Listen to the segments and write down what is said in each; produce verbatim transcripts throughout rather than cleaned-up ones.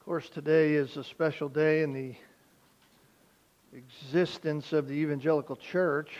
course, today is a special day in the existence of the evangelical church,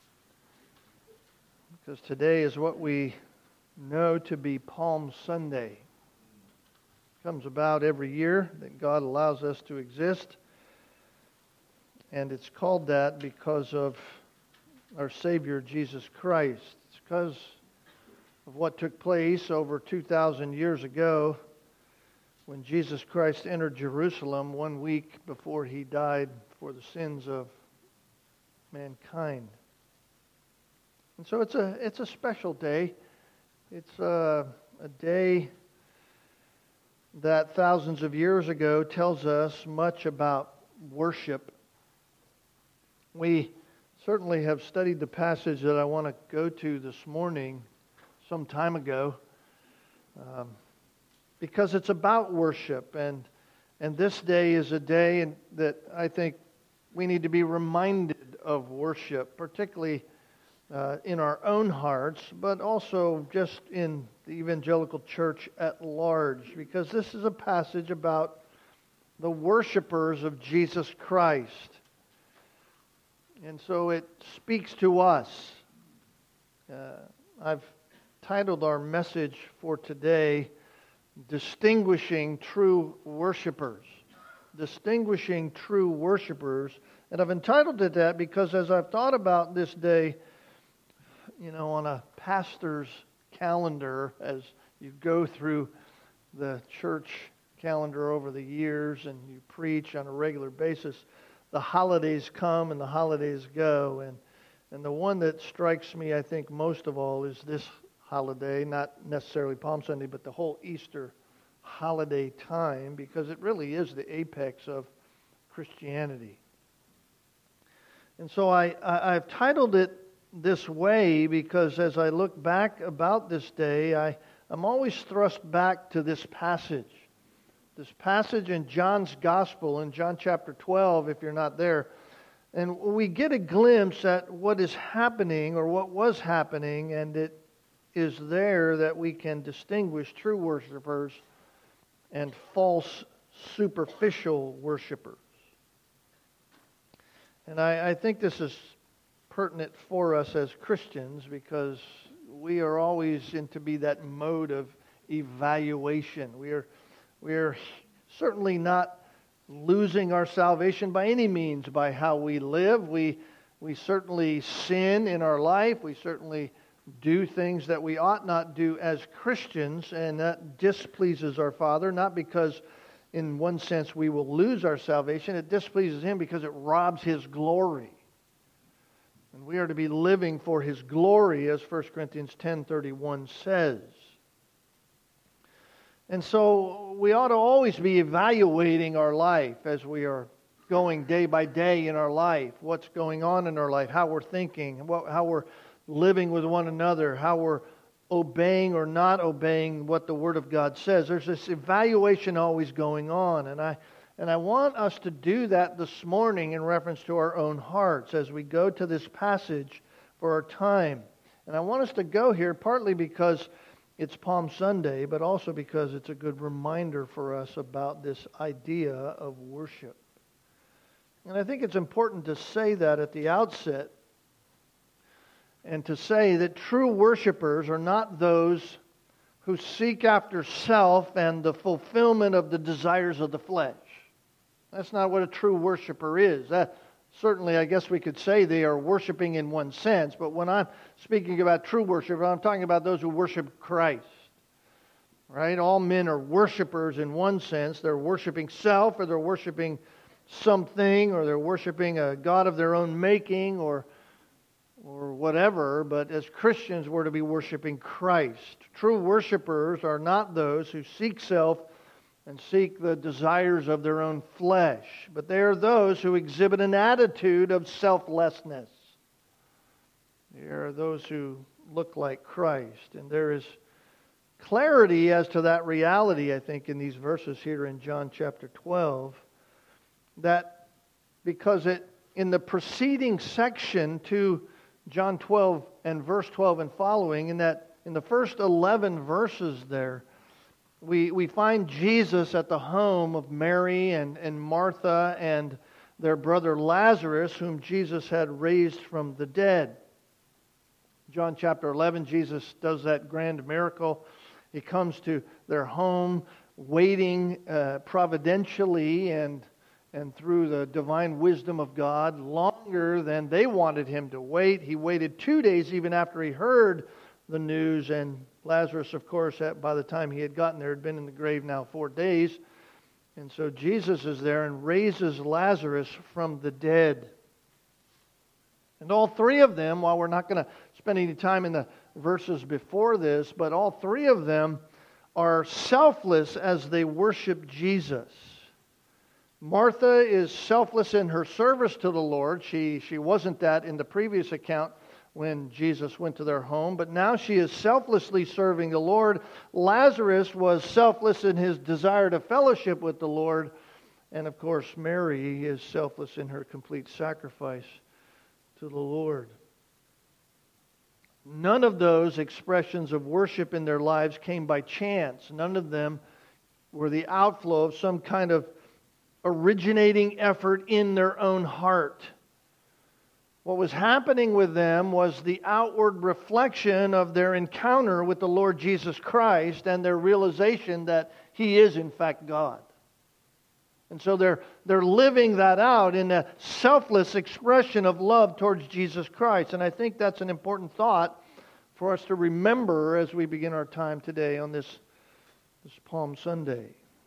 because today is what we know to be Palm Sunday. It comes about every year that God allows us to exist, and it's called that because of our Savior, Jesus Christ. It's because of what took place over two thousand years ago when Jesus Christ entered Jerusalem one week before He died for the sins of mankind. And so it's a it's a special day. It's a, a day that thousands of years ago tells us much about worship. We certainly have studied the passage that I want to go to this morning some time ago, um, because it's about worship, and and this day is a day in, that I think we need to be reminded of worship, particularly uh, in our own hearts, but also just in the evangelical church at large, because this is a passage about the worshipers of Jesus Christ. And so it speaks to us. Uh, I've titled our message for today, Distinguishing True Worshipers. Distinguishing True Worshipers. And I've entitled it that because as I've thought about this day, you know, on a pastor's calendar, as you go through the church calendar over the years and you preach on a regular basis, the holidays come and the holidays go. And, and the one that strikes me, I think, most of all is this holiday, not necessarily Palm Sunday, but the whole Easter holiday time, because it really is the apex of Christianity. And so I, I, I've titled it this way because as I look back about this day, I, I'm always thrust back to this passage. This passage in John's Gospel, in John chapter twelve, if you're not there. And we get a glimpse at what is happening, or what was happening, and it is there that we can distinguish true worshipers and false, superficial worshipers. And I, I think this is pertinent for us as Christians because we are always in to be that mode of evaluation. We are, we are certainly not losing our salvation by any means by how we live. We, we certainly sin in our life. We certainly do things that we ought not do as Christians, and that displeases our Father, not because in one sense we will lose our salvation. It displeases Him because it robs His glory. And we are to be living for His glory, as First Corinthians ten thirty-one says. And so we ought to always be evaluating our life as we are going day by day in our life, what's going on in our life, how we're thinking, how we're living with one another, how we're obeying or not obeying what the Word of God says. There's this evaluation always going on, and I and I want us to do that this morning in reference to our own hearts as we go to this passage for our time. And I want us to go here partly because it's Palm Sunday, but also because it's a good reminder for us about this idea of worship. And I think it's important to say that at the outset, and to say that true worshipers are not those who seek after self and the fulfillment of the desires of the flesh. That's not what a true worshiper is. That, certainly, I guess we could say they are worshiping in one sense, but when I'm speaking about true worship, I'm talking about those who worship Christ. Right? All men are worshipers in one sense. They're worshiping self, or they're worshiping something, or they're worshiping a god of their own making, or or whatever, but as Christians we're to be worshiping Christ. True worshipers are not those who seek self and seek the desires of their own flesh, but they are those who exhibit an attitude of selflessness. They are those who look like Christ, and there is clarity as to that reality, I think, in these verses here in John chapter twelve, that because it in the preceding section to John twelve and verse twelve and following, in that in the first eleven verses there, We, we find Jesus at the home of Mary and, and Martha and their brother Lazarus, whom Jesus had raised from the dead. John chapter eleven, Jesus does that grand miracle. He comes to their home, waiting uh, providentially and, and through the divine wisdom of God, longer than they wanted him to wait. He waited two days even after he heard the news, and Lazarus, of course, by the time he had gotten there, had been in the grave now four days. And so Jesus is there and raises Lazarus from the dead. And all three of them, while we're not going to spend any time in the verses before this, but all three of them are selfless as they worship Jesus. Martha is selfless in her service to the Lord. She, she wasn't that in the previous account when Jesus went to their home, but now she is selflessly serving the Lord. Lazarus was selfless in his desire to fellowship with the Lord. And of course, Mary is selfless in her complete sacrifice to the Lord. None of those expressions of worship in their lives came by chance. None of them were the outflow of some kind of originating effort in their own heart. What was happening with them was the outward reflection of their encounter with the Lord Jesus Christ and their realization that He is in fact God. And so they're, they're living that out in a selfless expression of love towards Jesus Christ. And I think that's an important thought for us to remember as we begin our time today on this, this Palm Sunday.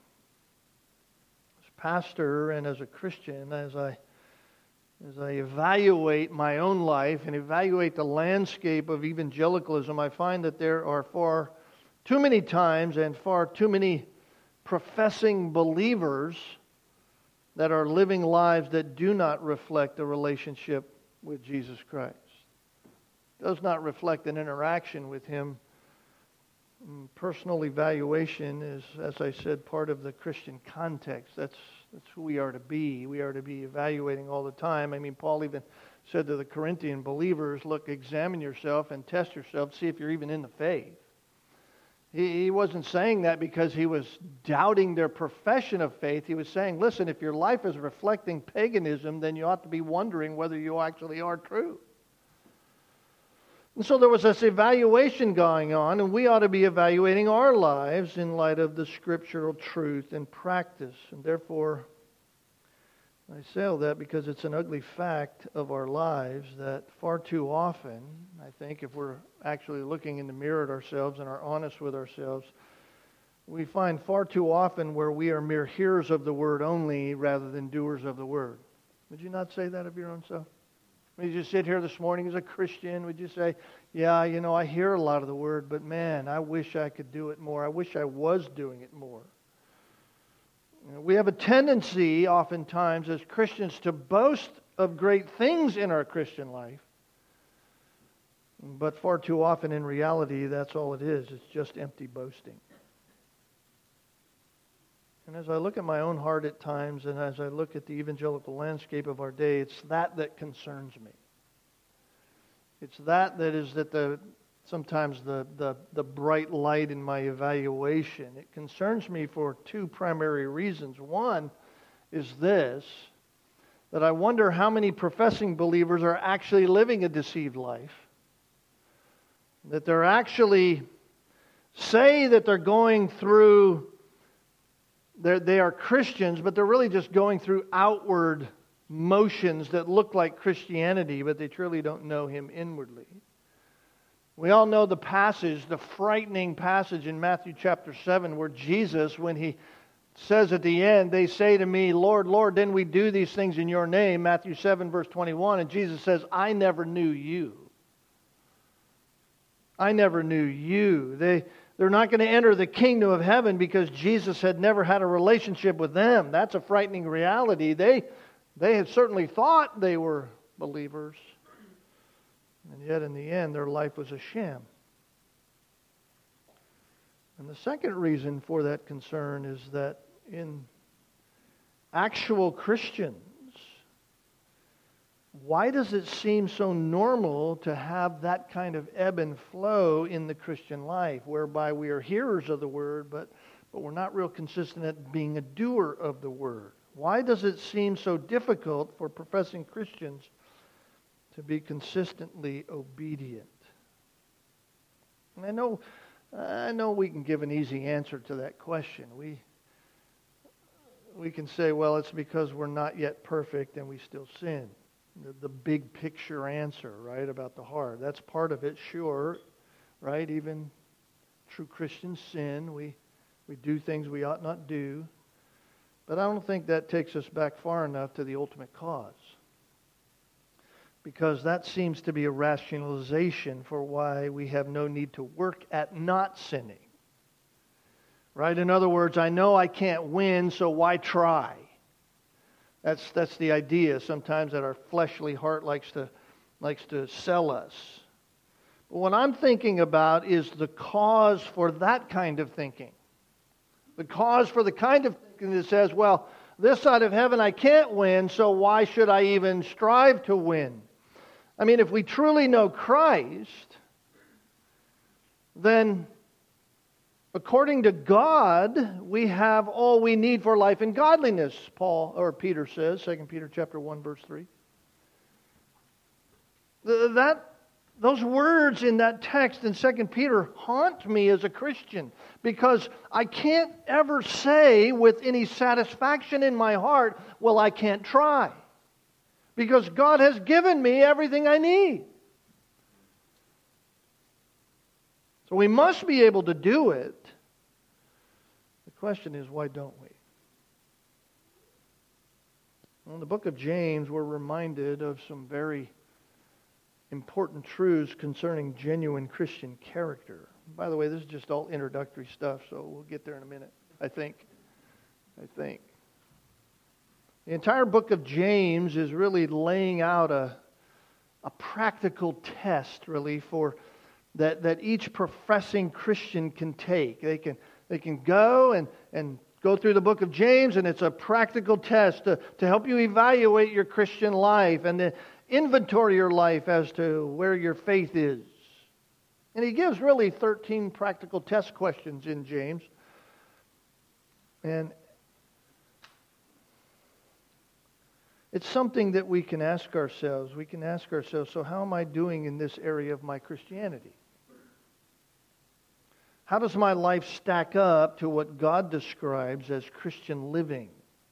As a pastor and as a Christian, as I, as I evaluate my own life and evaluate the landscape of evangelicalism, I find that there are far too many times and far too many professing believers that are living lives that do not reflect a relationship with Jesus Christ. Does not reflect an interaction with Him. Personal evaluation is, as I said, part of the Christian context. That's that's who we are to be. We are to be evaluating all the time. I mean, Paul even said to the Corinthian believers, look, examine yourself and test yourself, see if you're even in the faith. He wasn't saying that because he was doubting their profession of faith. He was saying, listen, if your life is reflecting paganism, then you ought to be wondering whether you actually are true. And so there was this evaluation going on, and we ought to be evaluating our lives in light of the scriptural truth and practice. And therefore, I say all that because it's an ugly fact of our lives that far too often, I think if we're actually looking in the mirror at ourselves and are honest with ourselves, we find far too often where we are mere hearers of the word only rather than doers of the word. Would you not say that of your own self? Would you sit here this morning as a Christian? Would you say, yeah, you know, I hear a lot of the word, but man, I wish I could do it more. I wish I was doing it more. We have a tendency, oftentimes, as Christians to boast of great things in our Christian life. But far too often, in reality, that's all it is. It's just empty boasting. And as I look at my own heart at times, and as I look at the evangelical landscape of our day, it's that that concerns me. It's that that is that the sometimes the, the, the bright light in my evaluation. It concerns me for two primary reasons. One is this, that I wonder how many professing believers are actually living a deceived life. That they're actually say that they're going through, they're, they are Christians, but they're really just going through outward motions that look like Christianity, but they truly don't know Him inwardly. We all know the passage, the frightening passage in Matthew chapter seven, where Jesus, when He says at the end, they say to me, Lord, Lord, didn't we do these things in your name? Matthew seven, verse twenty-one. And Jesus says, I never knew you. I never knew you. They, they're not going to enter the kingdom of heaven because Jesus had never had a relationship with them. That's a frightening reality. They, they had certainly thought they were believers. And yet in the end, their life was a sham. And the second reason for that concern is that in actual Christians, why does it seem so normal to have that kind of ebb and flow in the Christian life, whereby we are hearers of the Word, but but we're not real consistent at being a doer of the Word. Why does it seem so difficult for professing Christians to be consistently obedient? And I know, I know we can give an easy answer to that question. We, we can say, well, it's because we're not yet perfect and we still sin. The, the big picture answer, right, about the heart. That's part of it, sure, right? Even true Christians sin. We, we do things we ought not do. But I don't think that takes us back far enough to the ultimate cause. Because that seems to be a rationalization for why we have no need to work at not sinning. Right? In other words, I know I can't win, so why try? That's that's the idea sometimes that our fleshly heart likes to likes to sell us. But what I'm thinking about is the cause for that kind of thinking. The cause for the kind of thinking that says, well, this side of heaven I can't win, so why should I even strive to win? I mean, if we truly know Christ, then according to God, we have all we need for life and godliness, Paul or Peter says, Second Peter chapter one, verse three. That Those words in that text in Second Peter haunt me as a Christian because I can't ever say with any satisfaction in my heart, well, I can't try. Because God has given me everything I need. So we must be able to do it. The question is, why don't we? Well, in the book of James, we're reminded of some very important truths concerning genuine Christian character. By the way, this is just all introductory stuff, so we'll get there in a minute, I think. I think. The entire book of James is really laying out a, a practical test, really, for that, that each professing Christian can take. They can they can go and, and go through the book of James, and it's a practical test to, to help you evaluate your Christian life and to inventory your life as to where your faith is. And he gives really thirteen practical test questions in James. And it's something that we can ask ourselves. We can ask ourselves, so how am I doing in this area of my Christianity? How does my life stack up to what God describes as Christian living?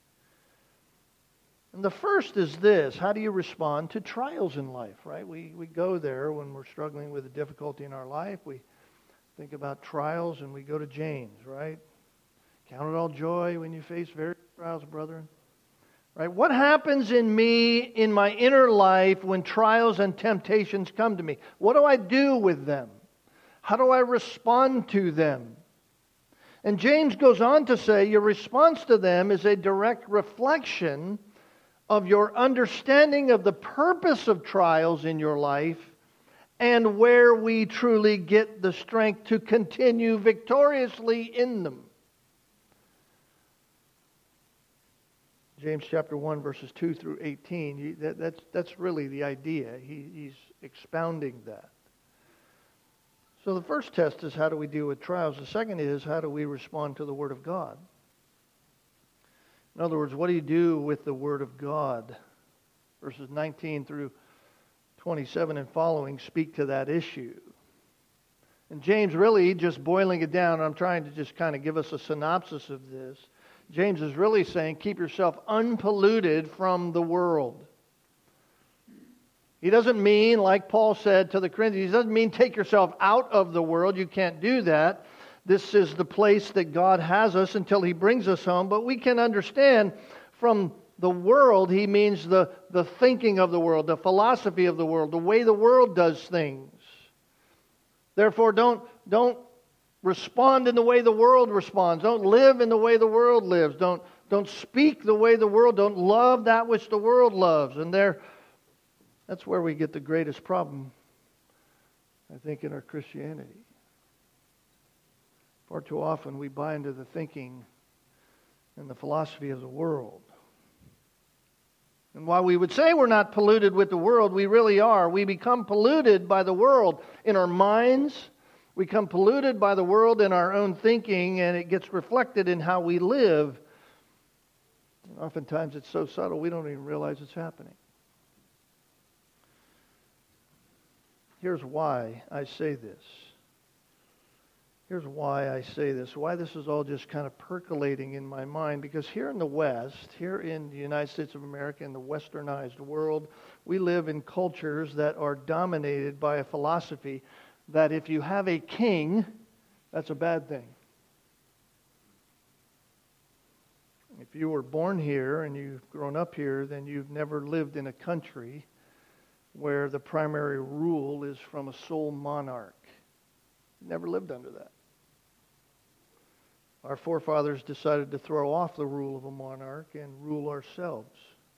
And the first is this: how do you respond to trials in life, right? We we go there when we're struggling with a difficulty in our life. We think about trials and we go to James, right? Count it all joy when you face various trials, brethren. Right? What happens in me, in my inner life, when trials and temptations come to me? What do I do with them? How do I respond to them? And James goes on to say your response to them is a direct reflection of your understanding of the purpose of trials in your life and where we truly get the strength to continue victoriously in them. James chapter one, verses two through eighteen, that, that's, that's really the idea. He, he's expounding that. So the first test is how do we deal with trials. The second is how do we respond to the Word of God. In other words, what do you do with the Word of God? Verses nineteen through twenty-seven and following speak to that issue. And James really, just boiling it down, I'm trying to just kind of give us a synopsis of this. James is really saying, keep yourself unpolluted from the world. He doesn't mean, like Paul said to the Corinthians, he doesn't mean take yourself out of the world. You can't do that. This is the place that God has us until He brings us home. But we can understand from the world, he means the, the thinking of the world, the philosophy of the world, the way the world does things. Therefore, don't, don't respond in the way the world responds. Don't live in the way the world lives. Don't, don't speak the way the world. Don't love that which the world loves. And there, that's where we get the greatest problem, I think, in our Christianity. Far too often we buy into the thinking and the philosophy of the world. And while we would say we're not polluted with the world, we really are. We become polluted by the world in our minds. We become polluted by the world and our own thinking, and it gets reflected in how we live. And oftentimes it's so subtle we don't even realize it's happening. Here's why I say this. Here's why I say this, why this is all just kind of percolating in my mind. Because here in the West, here in the United States of America, in the westernized world, we live in cultures that are dominated by a philosophy that if you have a king, that's a bad thing. If you were born here and you've grown up here, then you've never lived in a country where the primary rule is from a sole monarch. Never lived under that. Our forefathers decided to throw off the rule of a monarch and rule ourselves.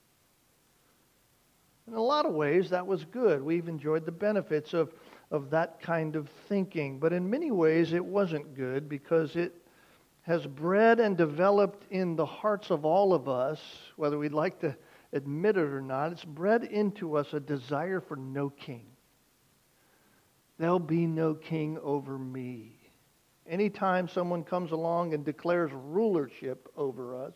In a lot of ways, that was good. We've enjoyed the benefits of, of that kind of thinking. But in many ways, it wasn't good because it has bred and developed in the hearts of all of us, whether we'd like to admit it or not, it's bred into us a desire for no king. There'll be no king over me. Anytime someone comes along and declares rulership over us,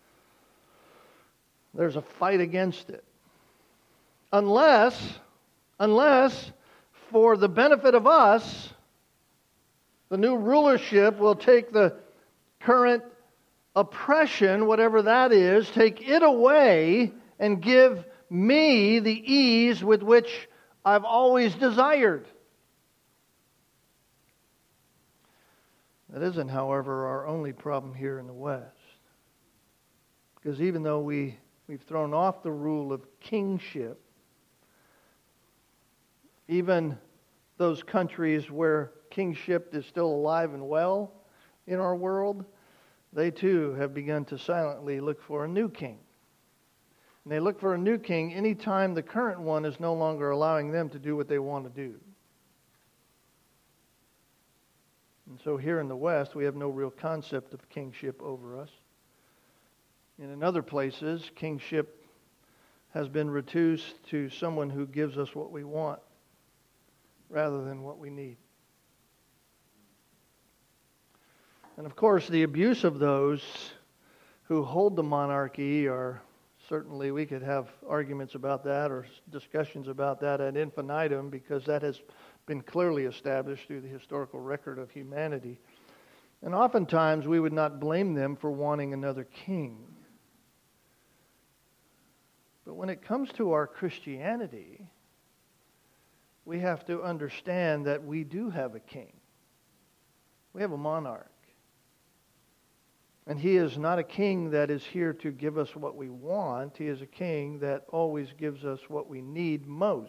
there's a fight against it. Unless, unless, for the benefit of us, the new rulership will take the current oppression, whatever that is, take it away and give me the ease with which I've always desired. That isn't, however, our only problem here in the West. Because even though we, we've thrown off the rule of kingship, even those countries where kingship is still alive and well in our world, they too have begun to silently look for a new king. And they look for a new king anytime the current one is no longer allowing them to do what they want to do. And so here in the West, we have no real concept of kingship over us. In other places, kingship has been reduced to someone who gives us what we want rather than what we need. And of course, the abuse of those who hold the monarchy are certainly, we could have arguments about that or discussions about that ad infinitum, because that has been clearly established through the historical record of humanity. And oftentimes we would not blame them for wanting another king. But when it comes to our Christianity, we have to understand that we do have a king. We have a monarch. And he is not a king that is here to give us what we want. He is a king that always gives us what we need most.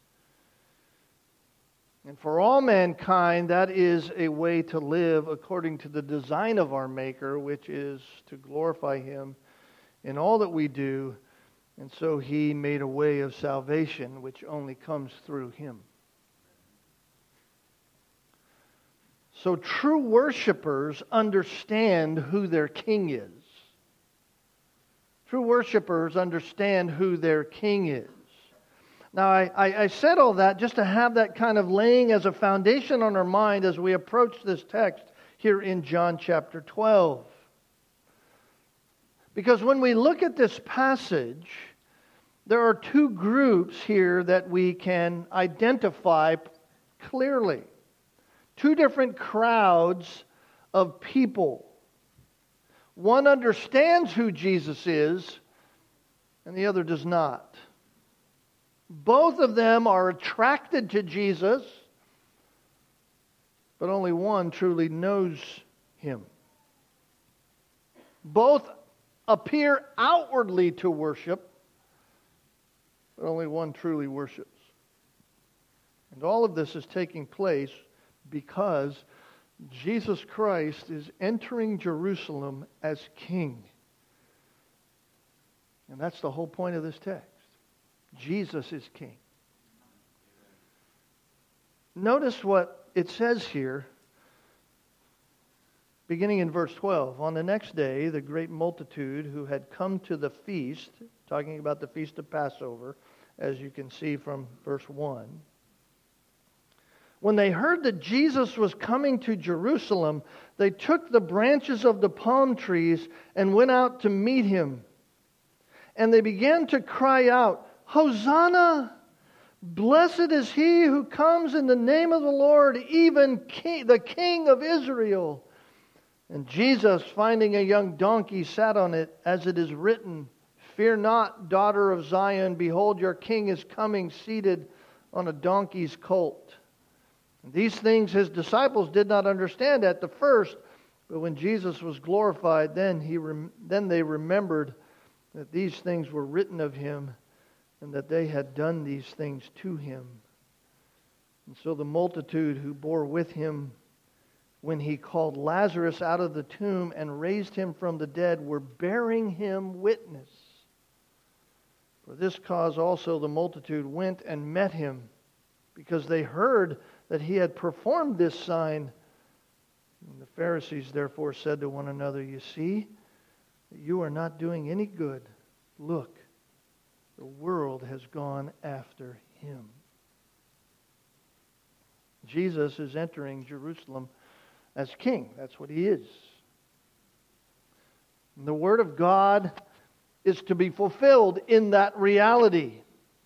And for all mankind, that is a way to live according to the design of our Maker, which is to glorify Him in all that we do. And so He made a way of salvation, which only comes through Him. So true worshipers understand who their king is. True worshipers understand who their king is. Now, I, I, I said all that just to have that kind of laying as a foundation on our mind as we approach this text here in John chapter twelve. Because when we look at this passage, there are two groups here that we can identify clearly. Two different crowds of people. One understands who Jesus is, and the other does not. Both of them are attracted to Jesus, but only one truly knows Him. Both appear outwardly to worship, but only one truly worships. And all of this is taking place because Jesus Christ is entering Jerusalem as King. And that's the whole point of this text. Jesus is King. Notice what it says here, beginning in verse twelve. On the next day, the great multitude who had come to the feast, talking about the feast of Passover, as you can see from verse one, When they heard that Jesus was coming to Jerusalem, they took the branches of the palm trees and went out to meet him. And they began to cry out, "Hosanna! Blessed is he who comes in the name of the Lord, even King, the King of Israel." And Jesus, finding a young donkey, sat on it, as it is written, "Fear not, daughter of Zion, behold, your king is coming, seated on a donkey's colt." And these things his disciples did not understand at the first, but when Jesus was glorified, then he rem- then they remembered that these things were written of him, and that they had done these things to him. And so the multitude who bore with him when he called Lazarus out of the tomb and raised him from the dead were bearing him witness. For this cause also the multitude went and met him, because they heard that he had performed this sign. And the Pharisees therefore said to one another, "You see, that you are not doing any good. Look, the world has gone after him." Jesus is entering Jerusalem as king. That's what he is. And the Word of God is to be fulfilled in that reality.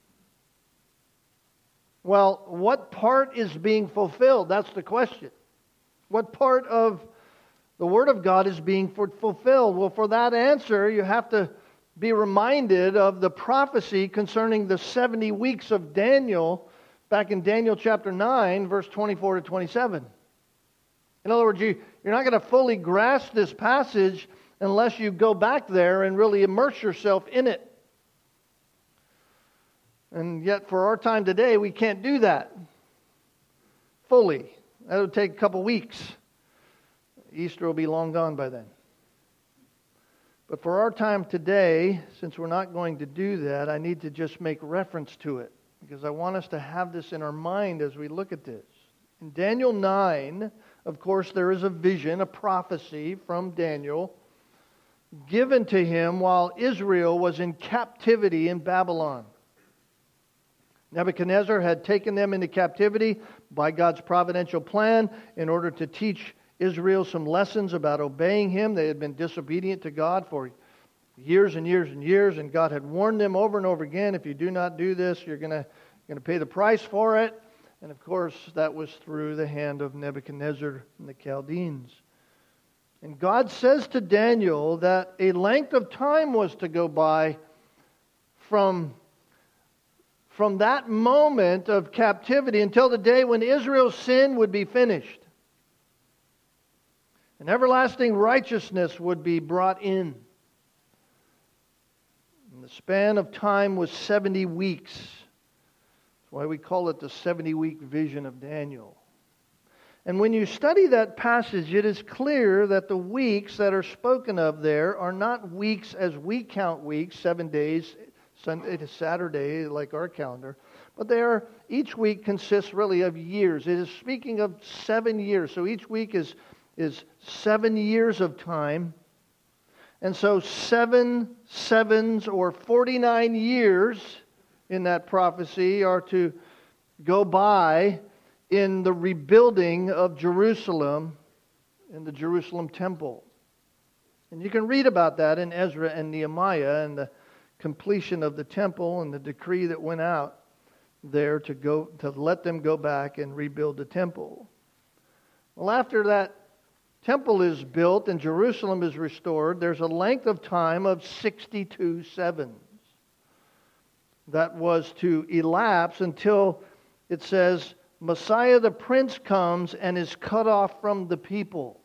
Well, what part is being fulfilled? That's the question. What part of the Word of God is being fulfilled? Well, for that answer, you have to be reminded of the prophecy concerning the seventy weeks of Daniel back in Daniel chapter nine, verse twenty-four to twenty-seven. In other words, you, you're not going to fully grasp this passage unless you go back there and really immerse yourself in it. And yet, for our time today, we can't do that fully. That would take a couple weeks. Easter will be long gone by then. But for our time today, since we're not going to do that, I need to just make reference to it, because I want us to have this in our mind as we look at this. In Daniel nine, of course, there is a vision, a prophecy from Daniel, given to him while Israel was in captivity in Babylon. Nebuchadnezzar had taken them into captivity by God's providential plan in order to teach Israel some lessons about obeying him. They had been disobedient to God for years and years and years, and God had warned them over and over again, if you do not do this, you're going to, going to pay the price for it. And of course, that was through the hand of Nebuchadnezzar and the Chaldeans. And God says to Daniel that a length of time was to go by from From that moment of captivity until the day when Israel's sin would be finished. And everlasting righteousness would be brought in. And the span of time was seventy weeks. That's why we call it the seventy-week vision of Daniel. And when you study that passage, it is clear that the weeks that are spoken of there are not weeks as we count weeks, seven days, Sunday to Saturday, like our calendar. But they are, each week consists really of years. It is speaking of seven years. So each week is, is seven years of time. And so seven sevens, or forty-nine years in that prophecy, are to go by in the rebuilding of Jerusalem, in the Jerusalem temple. And you can read about that in Ezra and Nehemiah, and the completion of the temple and the decree that went out there to go to let them go back and rebuild the temple. Well, after that temple is built and Jerusalem is restored, there's a length of time of sixty-two sevens that was to elapse until, it says, Messiah the Prince comes and is cut off from the people.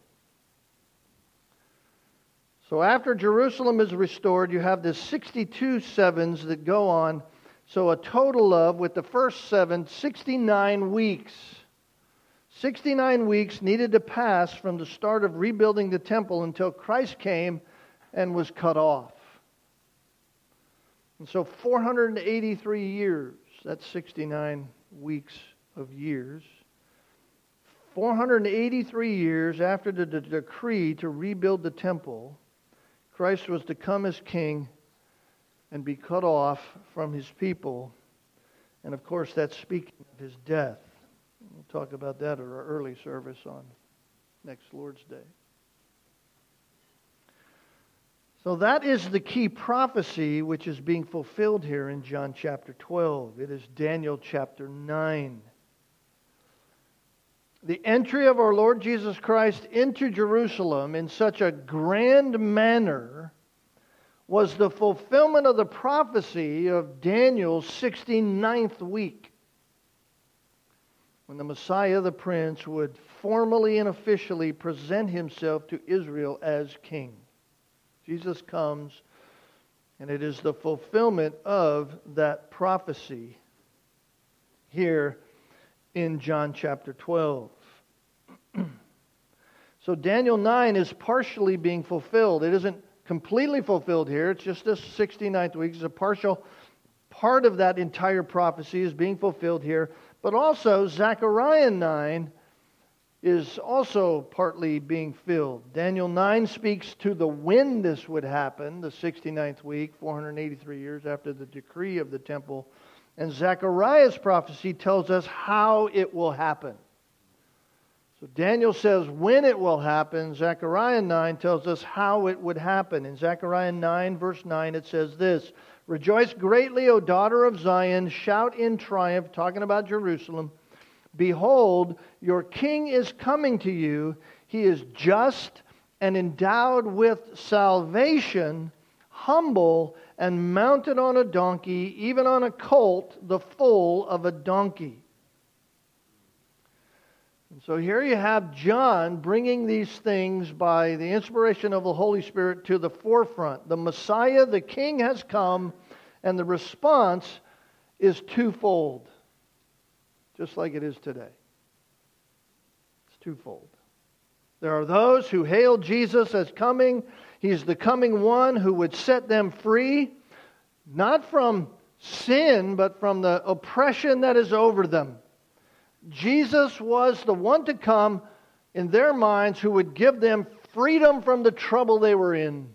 So after Jerusalem is restored, you have the sixty-two sevens that go on. So a total of, with the first seven, sixty-nine weeks. sixty-nine weeks needed to pass from the start of rebuilding the temple until Christ came and was cut off. And so four hundred eighty-three years, that's sixty-nine weeks of years. four hundred eighty-three years after the de- decree to rebuild the temple, Christ was to come as king and be cut off from his people. And of course, that's speaking of his death. We'll talk about that at our early service on next Lord's Day. So that is the key prophecy which is being fulfilled here in John chapter twelve. It is Daniel chapter nine. The entry of our Lord Jesus Christ into Jerusalem in such a grand manner was the fulfillment of the prophecy of Daniel's sixty-ninth week, when the Messiah, the Prince, would formally and officially present himself to Israel as king. Jesus comes, and it is the fulfillment of that prophecy here in John chapter twelve. So Daniel nine is partially being fulfilled. It isn't completely fulfilled here. It's just this sixty-ninth week. It's a partial part of that entire prophecy is being fulfilled here. But also Zechariah nine is also partly being filled. Daniel nine speaks to the when this would happen, the sixty-ninth week, four hundred eighty-three years after the decree of the temple. And Zechariah's prophecy tells us how it will happen. So Daniel says when it will happen. Zechariah nine tells us how it would happen. In Zechariah nine, verse nine, it says this: "Rejoice greatly, O daughter of Zion. Shout in triumph," talking about Jerusalem. "Behold, your king is coming to you. He is just and endowed with salvation, humble and mounted on a donkey, even on a colt, the foal of a donkey." And so here you have John bringing these things by the inspiration of the Holy Spirit to the forefront. The Messiah, the King, has come, and the response is twofold, just like it is today. It's twofold. There are those who hail Jesus as coming. He's the coming one who would set them free, not from sin, but from the oppression that is over them. Jesus was the one to come in their minds who would give them freedom from the trouble they were in.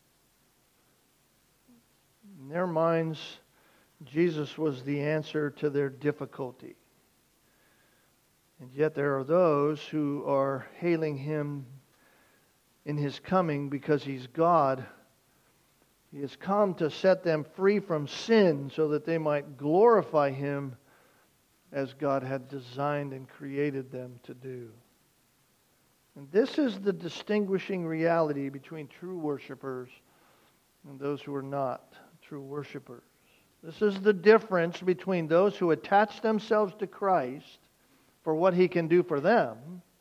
In their minds, Jesus was the answer to their difficulty. And yet there are those who are hailing Him in His coming because He's God. He has come to set them free from sin so that they might glorify Him as God had designed and created them to do. And this is the distinguishing reality between true worshipers and those who are not true worshipers. This is the difference between those who attach themselves to Christ for what He can do for them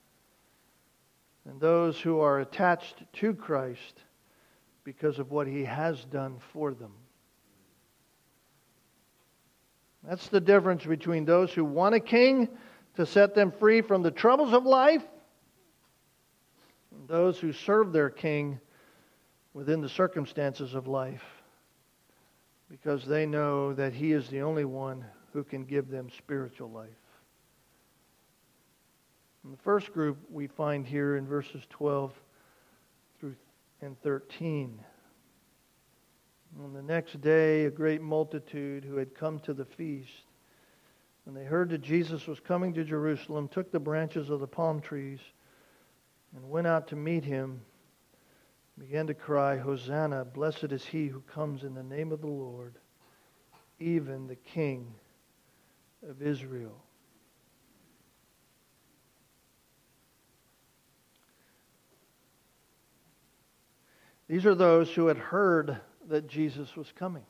and those who are attached to Christ because of what He has done for them. That's the difference between those who want a king to set them free from the troubles of life and those who serve their king within the circumstances of life because they know that He is the only one who can give them spiritual life. In the first group we find here in verses twelve through and thirteen. On the next day, a great multitude who had come to the feast, when they heard that Jesus was coming to Jerusalem, took the branches of the palm trees and went out to meet Him, began to cry, "Hosanna, blessed is He who comes in the name of the Lord, even the King of Israel." These are those who had heard that Jesus was coming.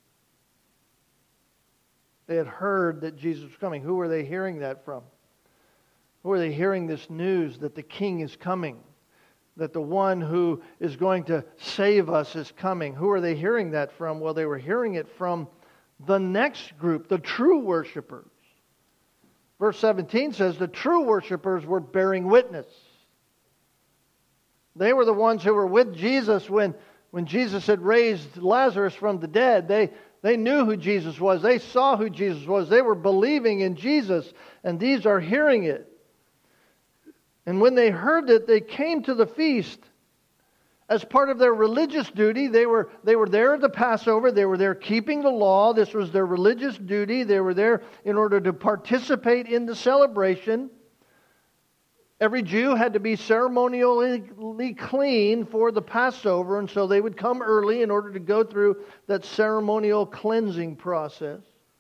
They had heard that Jesus was coming. Who were they hearing that from? Who are they hearing this news that the King is coming? That the one who is going to save us is coming? Who are they hearing that from? Well, they were hearing it from the next group, the true worshipers. Verse seventeen says the true worshipers were bearing witness. They were the ones who were with Jesus when When Jesus had raised Lazarus from the dead. They, they knew who Jesus was. They saw who Jesus was. They were believing in Jesus. And these are hearing it. And when they heard it, they came to the feast. As part of their religious duty, they were, they were there at the Passover. They were there keeping the law. This was their religious duty. They were there in order to participate in the celebration. Every Jew had to be ceremonially clean for the Passover, and so they would come early in order to go through that ceremonial cleansing process.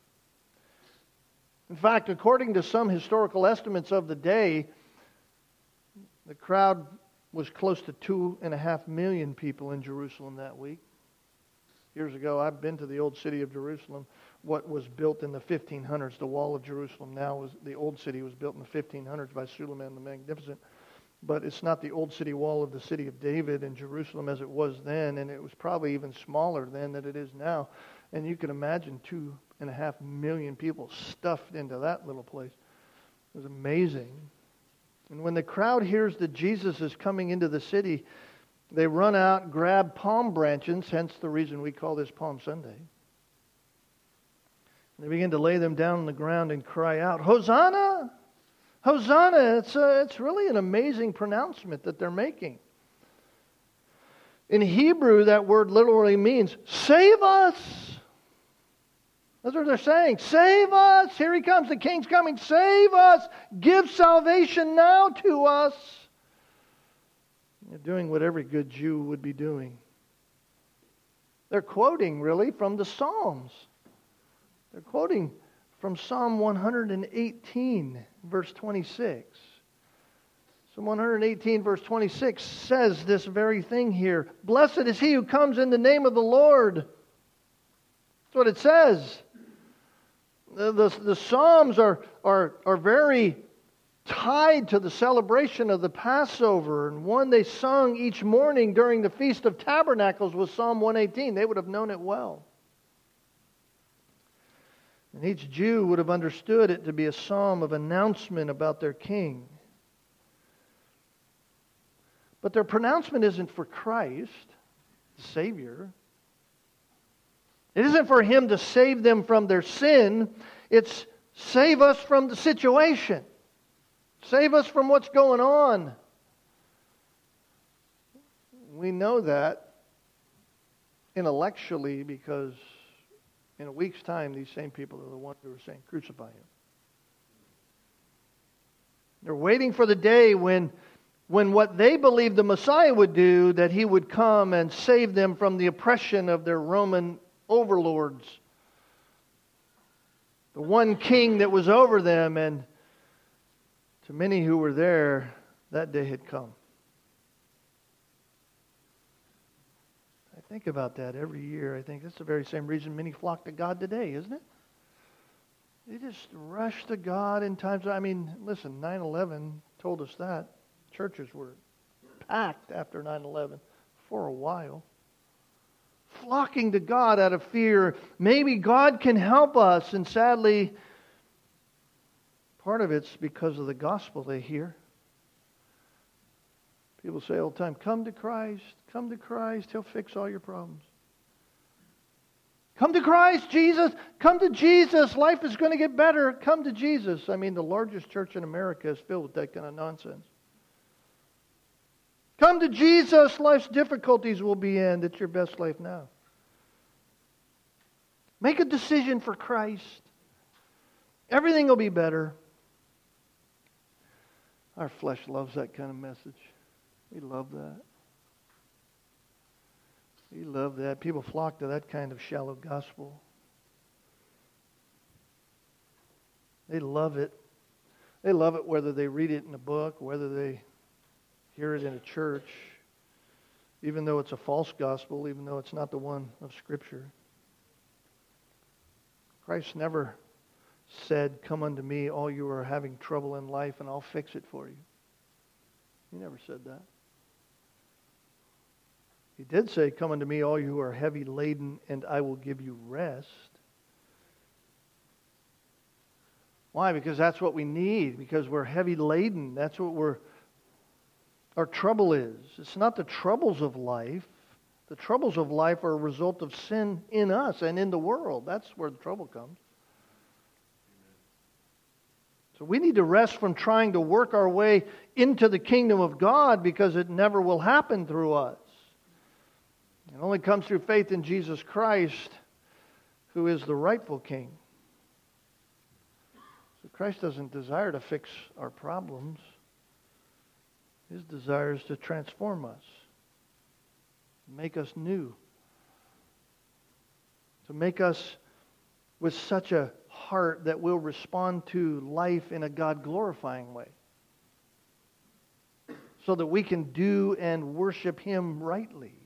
In fact, according to some historical estimates of the day, the crowd was close to two and a half million people in Jerusalem that week. Years ago, I've been to the old city of Jerusalem. What was built in the fifteen hundreds, the wall of Jerusalem now, was the old city was built in the fifteen hundreds by Suleiman the Magnificent. But it's not the old city wall of the city of David in Jerusalem as it was then, and it was probably even smaller then than it is now. And you can imagine two and a half million people stuffed into that little place. It was amazing. And when the crowd hears that Jesus is coming into the city, they run out, grab palm branches, hence the reason we call this Palm Sunday. They begin to lay them down on the ground and cry out, "Hosanna! Hosanna!" It's, a, it's really an amazing pronouncement that they're making. In Hebrew, that word literally means, "Save us!" That's what they're saying. Save us! Here he comes. The King's coming. Save us! Give salvation now to us! They're doing what every good Jew would be doing. They're quoting, really, from the Psalms. They're quoting from Psalm one hundred eighteen, verse twenty-six. Psalm one hundred eighteen, verse twenty-six says this very thing here. "Blessed is he who comes in the name of the Lord." That's what it says. The, the, the Psalms are, are, are very tied to the celebration of the Passover. And one they sung each morning during the Feast of Tabernacles was Psalm one eighteen. They would have known it well. And each Jew would have understood it to be a psalm of announcement about their king. But their pronouncement isn't for Christ, the Savior. It isn't for Him to save them from their sin. It's save us from the situation. Save us from what's going on. We know that intellectually because in a week's time, these same people are the ones who are saying, "Crucify Him." They're waiting for the day when, when what they believed the Messiah would do, that He would come and save them from the oppression of their Roman overlords. The one king that was over them, and to many who were there, that day had come. I think about that every year. I think that's the very same reason many flock to God today, isn't it? They just rush to God in times. I mean, listen, nine eleven told us that. Churches were packed after nine eleven for a while. Flocking to God out of fear. Maybe God can help us. And sadly, part of it's because of the gospel they hear. People say all the time, "Come to Christ, come to Christ, He'll fix all your problems." Come to Christ, Jesus, come to Jesus, life is going to get better. Come to Jesus. I mean, the largest church in America is filled with that kind of nonsense. Come to Jesus, life's difficulties will be end. It's your best life now. Make a decision for Christ. Everything will be better. Our flesh loves that kind of message. We love that. We love that. People flock to that kind of shallow gospel. They love it. They love it whether they read it in a book, whether they hear it in a church, even though it's a false gospel, even though it's not the one of Scripture. Christ never said, "Come unto me, all you are having trouble in life, and I'll fix it for you." He never said that. He did say, "Come unto me, all you who are heavy laden, and I will give you rest." Why? Because that's what we need. Because we're heavy laden. That's what we're our trouble is. It's not the troubles of life. The troubles of life are a result of sin in us and in the world. That's where the trouble comes. So we need to rest from trying to work our way into the kingdom of God, because it never will happen through us. It only comes through faith in Jesus Christ, who is the rightful King. So Christ doesn't desire to fix our problems. His desire is to transform us, make us new, to make us with such a heart that will respond to life in a God-glorifying way, so that we can do and worship Him rightly.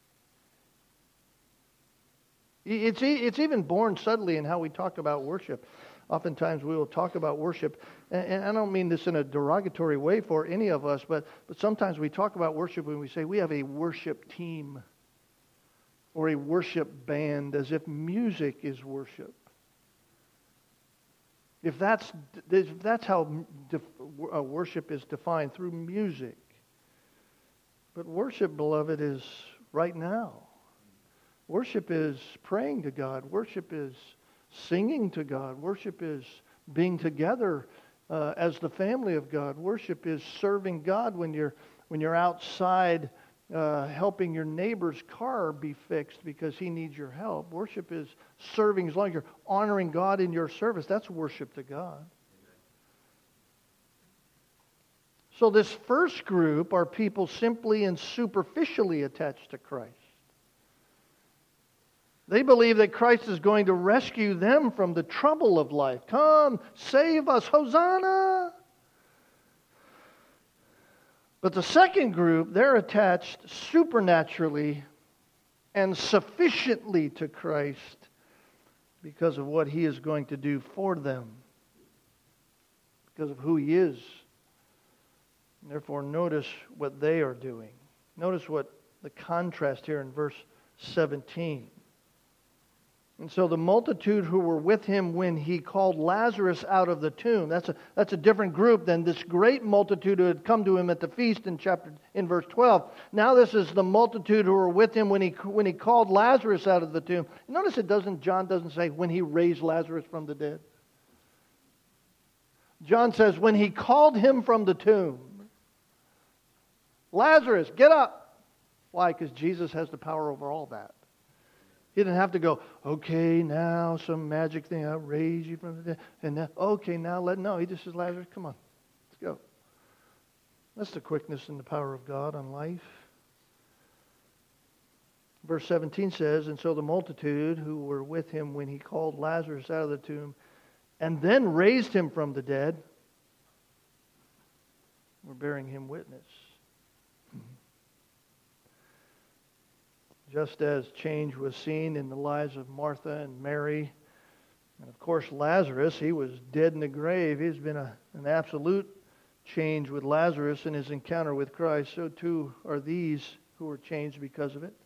It's, it's even born subtly in how we talk about worship. Oftentimes we will talk about worship, and I don't mean this in a derogatory way for any of us, but, but sometimes we talk about worship when we say we have a worship team or a worship band, as if music is worship. If that's, if that's how worship is defined, through music. But worship, beloved, is right now. Worship is praying to God. Worship is singing to God. Worship is being together uh, as the family of God. Worship is serving God when you're when you're outside uh, helping your neighbor's car be fixed because he needs your help. Worship is serving as long as you're honoring God in your service. That's worship to God. So this first group are people simply and superficially attached to Christ. They believe that Christ is going to rescue them from the trouble of life. Come, save us, Hosanna! But the second group, they're attached supernaturally and sufficiently to Christ because of what He is going to do for them, because of who He is. And therefore, notice what they are doing. Notice what the contrast here in verse seventeen. And so the multitude who were with Him when He called Lazarus out of the tomb, that's a, that's a different group than this great multitude who had come to Him at the feast in chapter in verse twelve. Now this is the multitude who were with Him when He when He called Lazarus out of the tomb. Notice it doesn't, John doesn't say when He raised Lazarus from the dead. John says when He called him from the tomb. Lazarus, get up. Why? Because Jesus has the power over all that. He didn't have to go, okay, now some magic thing, I'll raise you from the dead. And now, okay, now let, no. He just says, Lazarus, come on, let's go. That's the quickness and the power of God on life. Verse seventeen says, and so the multitude who were with Him when He called Lazarus out of the tomb and then raised him from the dead were bearing Him witness. Just as change was seen in the lives of Martha and Mary, and of course Lazarus, he was dead in the grave. He's been a, an absolute change with Lazarus in his encounter with Christ. So too are these who were changed because of it.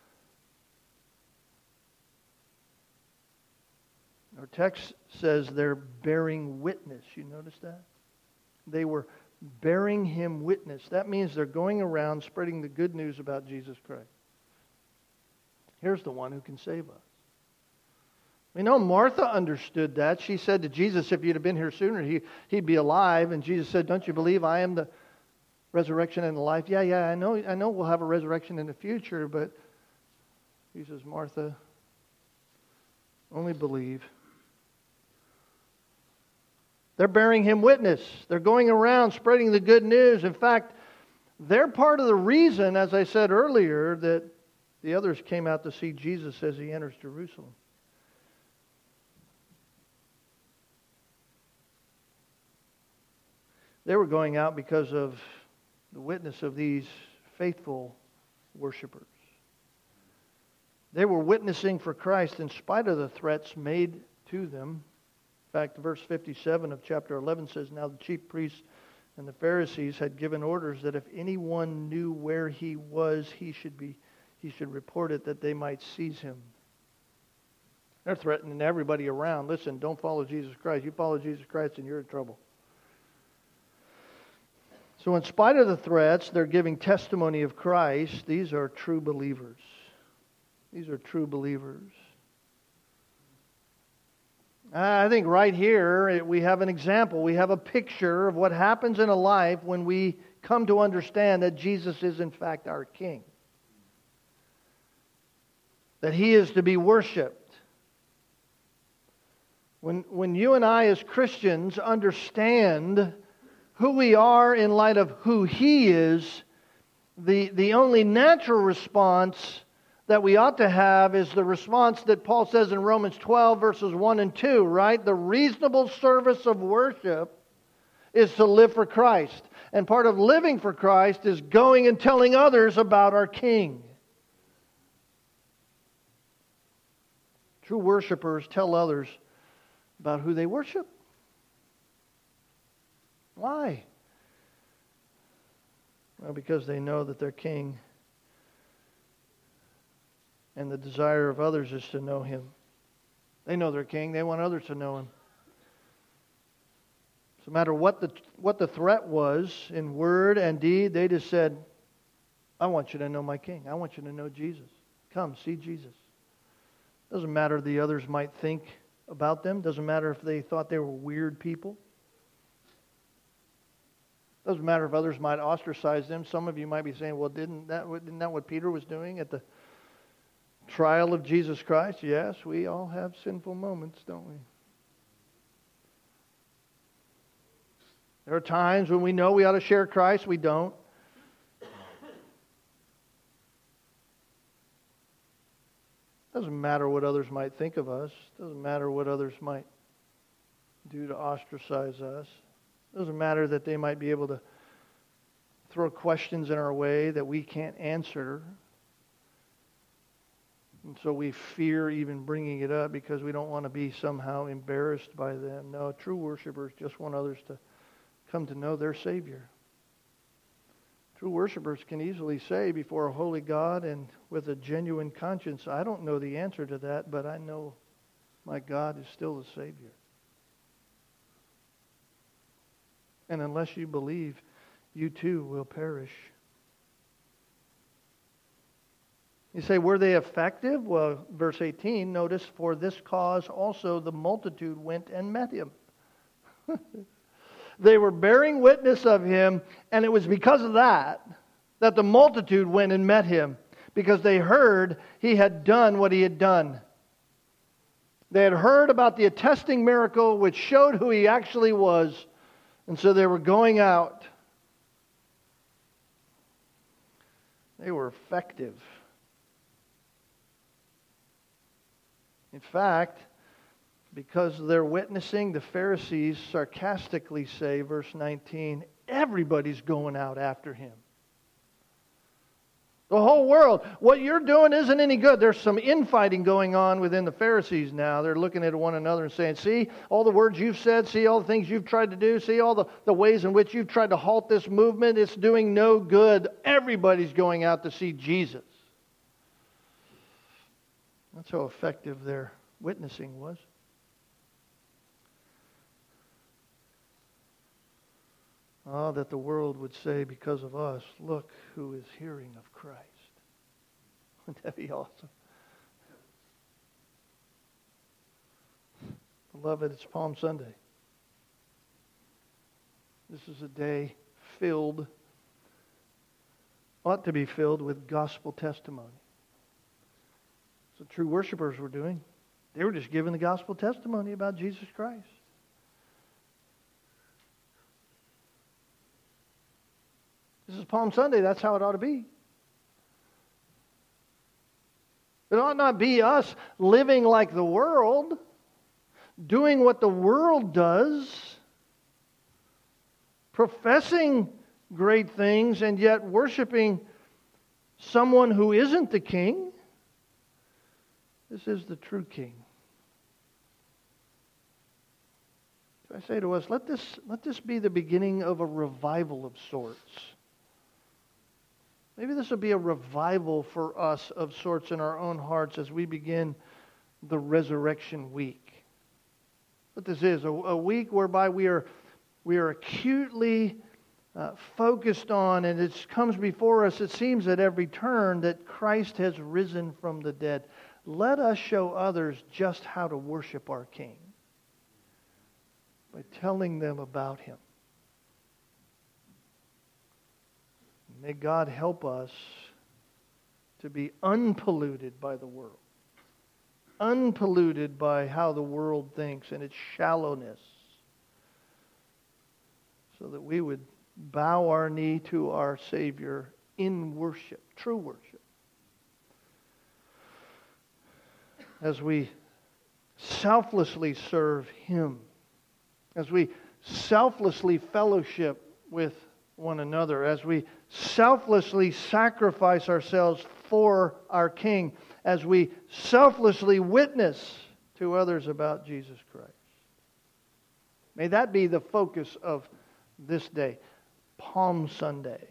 Our text says they're bearing witness. You notice that? They were bearing Him witness. That means they're going around spreading the good news about Jesus Christ. Here's the one who can save us. We know Martha understood that. She said to Jesus, if you'd have been here sooner, he, he'd be alive. And Jesus said, don't you believe I am the resurrection and the life? Yeah, yeah, I know, I know we'll have a resurrection in the future, but He says, Martha, only believe. They're bearing Him witness. They're going around spreading the good news. In fact, they're part of the reason, as I said earlier, that the others came out to see Jesus as He enters Jerusalem. They were going out because of the witness of these faithful worshipers. They were witnessing for Christ in spite of the threats made to them. In fact, verse fifty-seven of chapter eleven says, now the chief priests and the Pharisees had given orders that if anyone knew where He was, he should be He should report it, that they might seize Him. They're threatening everybody around. Listen, don't follow Jesus Christ. You follow Jesus Christ and you're in trouble. So in spite of the threats, they're giving testimony of Christ. These are true believers. These are true believers. I think right here we have an example. We have a picture of what happens in a life when we come to understand that Jesus is in fact our King. that He is to be worshiped. When, when you and I as Christians understand who we are in light of who He is, the, the only natural response that we ought to have is the response that Paul says in Romans twelve, verses one and two, right? The reasonable service of worship is to live for Christ. And part of living for Christ is going and telling others about our King. True worshipers tell others about who they worship. Why? Well, because they know that their King and the desire of others is to know Him. They know their King. They want others to know Him. No matter what the what the threat was in word and deed, they just said, I want you to know my King. I want you to know Jesus. Come, see Jesus. Doesn't matter if the others might think about them. Doesn't matter if they thought they were weird people. Doesn't matter if others might ostracize them. Some of you might be saying, well, didn't that, isn't that what Peter was doing at the trial of Jesus Christ? Yes, we all have sinful moments, don't we? There are times when we know we ought to share Christ, we don't. Doesn't matter what others might think of us. Doesn't matter what others might do to ostracize us. Doesn't matter that they might be able to throw questions in our way that we can't answer. And so we fear even bringing it up because we don't want to be somehow embarrassed by them. No, true worshipers just want others to come to know their Savior. True worshipers can easily say before a holy God and with a genuine conscience, I don't know the answer to that, but I know my God is still the Savior. And unless you believe, you too will perish. You say, were they effective? Well, verse eighteen, notice, for this cause also the multitude went and met Him. They were bearing witness of Him, and it was because of that that the multitude went and met Him, because they heard He had done what He had done. They had heard about the attesting miracle which showed who He actually was, and so they were going out. They were effective. In fact, because they're witnessing, the Pharisees sarcastically say, verse nineteen, everybody's going out after Him. The whole world, what you're doing isn't any good. There's some infighting going on within the Pharisees now. They're looking at one another and saying, see all the words you've said, see all the things you've tried to do, see all the, the ways in which you've tried to halt this movement. It's doing no good. Everybody's going out to see Jesus. That's how effective their witnessing was. Oh, that the world would say because of us, look who is hearing of Christ. Wouldn't that be awesome? Beloved, it's Palm Sunday. This is a day filled, ought to be filled with gospel testimony. So true worshipers were doing. They were just giving the gospel testimony about Jesus Christ. This is Palm Sunday. That's how it ought to be. It ought not be us living like the world, doing what the world does, professing great things, and yet worshiping someone who isn't the King. This is the true King. So I say to us, let this, let this be the beginning of a revival of sorts. Maybe this will be a revival for us of sorts in our own hearts as we begin the resurrection week. What this is, a, a week whereby we are, we are acutely uh, focused on, and it comes before us, it seems at every turn, that Christ has risen from the dead. Let us show others just how to worship our King by telling them about Him. May God help us to be unpolluted by the world. unpolluted by how the world thinks and its shallowness, so that we would bow our knee to our Savior in worship, true worship, as we selflessly serve Him, as we selflessly fellowship with one another, as we selflessly sacrifice ourselves for our King, as we selflessly witness to others about Jesus Christ. May that be the focus of this day, Palm Sunday.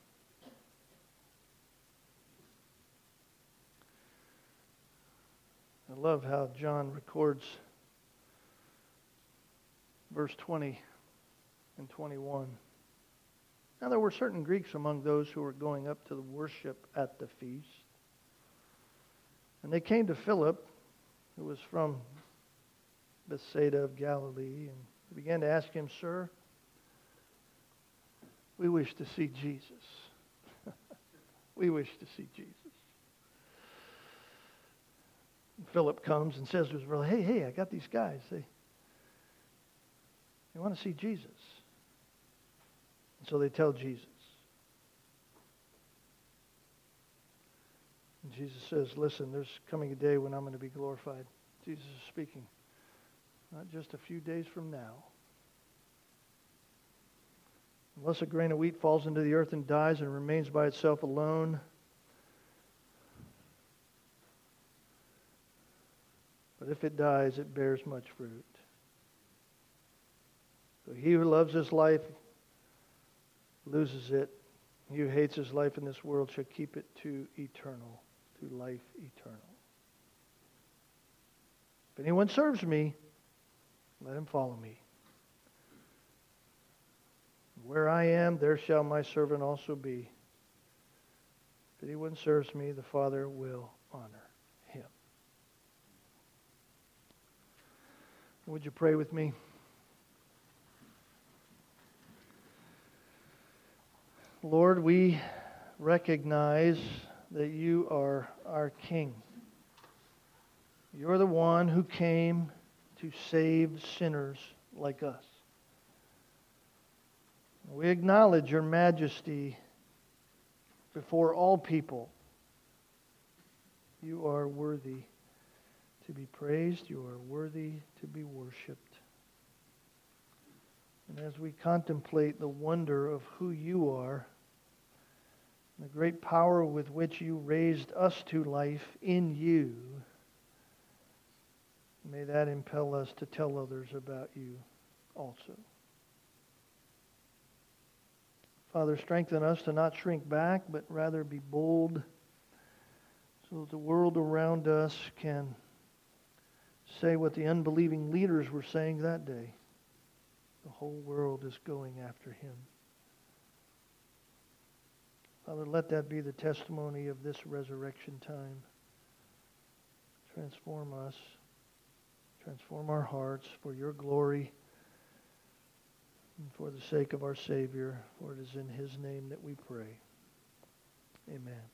I love how John records verse twenty and twenty-one. Now there were certain Greeks among those who were going up to the worship at the feast. And they came to Philip, who was from Bethsaida of Galilee, and they began to ask him, "Sir, we wish to see Jesus." We wish to see Jesus. And Philip comes and says to his brother, hey, hey, I got these guys. They, they want to see Jesus. And so they tell Jesus. And Jesus says, listen, there's coming a day when I'm going to be glorified. Jesus is speaking. Not just a few days from now. Unless a grain of wheat falls into the earth and dies and remains by itself alone, but if it dies, it bears much fruit. So he who loves his life loses it. He who hates his life in this world shall keep it to eternal, to life eternal. If anyone serves me, let him follow me. Where I am, there shall my servant also be. If anyone serves me, the Father will honor him. Would you pray with me? Lord, we recognize that you are our King. You're the one who came to save sinners like us. We acknowledge your majesty before all people. You are worthy to be praised. You are worthy to be worshipped. And as we contemplate the wonder of who you are, the great power with which you raised us to life in you, may that impel us to tell others about you also. Father, strengthen us to not shrink back, but rather be bold, so that the world around us can say what the unbelieving leaders were saying that day. The whole world is going after him. Father, let that be the testimony of this resurrection time. Transform us. Transform our hearts for your glory. And for the sake of our Savior, for it is in his name that we pray. Amen.